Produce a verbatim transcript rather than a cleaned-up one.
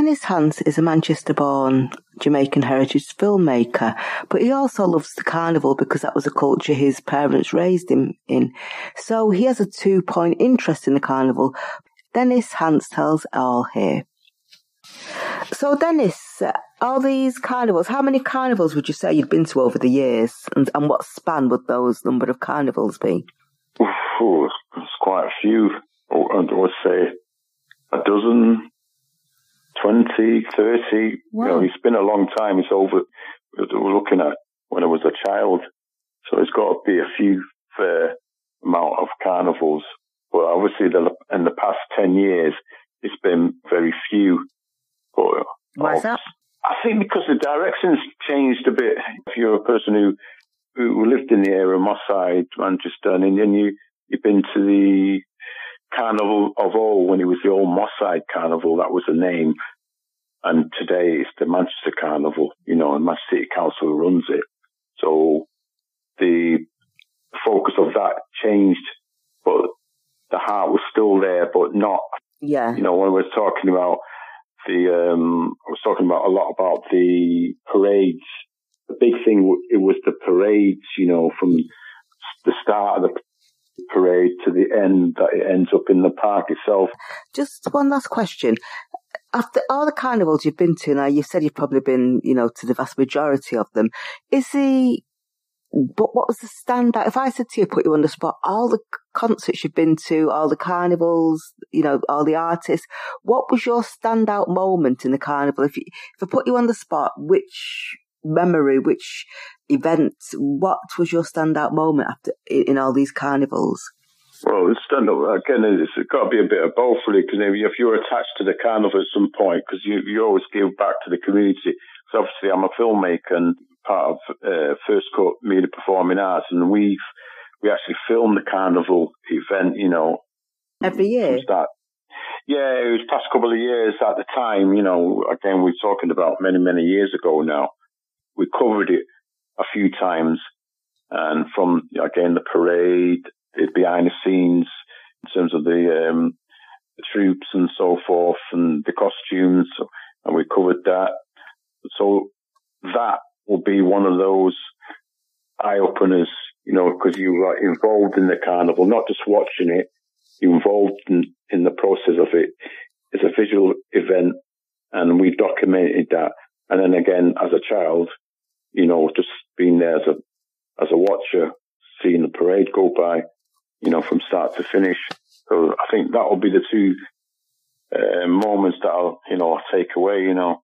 Dennis Hance is a Manchester-born Jamaican heritage filmmaker, but he also loves the carnival because that was a culture his parents raised him in. So he has a two-point interest in the carnival. Dennis Hance tells all here. So Dennis, all these carnivals, how many carnivals would you say you'd been to over the years, and, and what span would those number of carnivals be? Oh, it's quite a few. I would say a dozen. twenty, thirty, wow. You know, it's been a long time. It's over, we're looking at when I was a child. So it's got to be a few fair amount of carnivals. But obviously the, in the past ten years, it's been very few. But why is that? I think because the direction's changed a bit. If you're a person who, who lived in the area of Moss Side, Manchester, and then you, you've been to the Carnival of old, when it was the old Moss Side Carnival, that was the name. And today it's the Manchester Carnival, you know, and Manchester City Council runs it. So the focus of that changed, but the heart was still there, but not, yeah. You know, when we were talking about the, um, I was talking about a lot about the parades. The big thing, it was the parades, you know, from the start of the parade to the end, that it ends up in the park itself. Just one last question. After all the carnivals you've been to now, you've said you've probably been, you know, to the vast majority of them. Is the, but what was the standout? If I said to you, put you on the spot, all the concerts you've been to, all the carnivals, you know, all the artists, what was your standout moment in the carnival? If, you, if I put you on the spot, which memory, which event, what was your standout moment after in all these carnivals? Well, the standout, again, it's got to be a bit of both, really, because if you're attached to the carnival at some point, because you, you always give back to the community. So obviously I'm a filmmaker and part of uh, First Cut Media Performing Arts, and we've we actually filmed the carnival event, you know. Every year? Start. Yeah, it was past couple of years at the time, you know, again, we're talking about many, many years ago now. We covered it a few times, and from, again, the parade, the behind the scenes, in terms of the, um, the troops and so forth, and the costumes, and we covered that. So that will be one of those eye-openers, you know, because you are involved in the carnival, not just watching it, you're involved in, in the process of it. It's a visual event, and we documented that. And then again, as a child, you know, just being there as a as a watcher, seeing the parade go by, you know, from start to finish. So I think that will be the two uh, moments that I'll, you know, I'll take away, you know.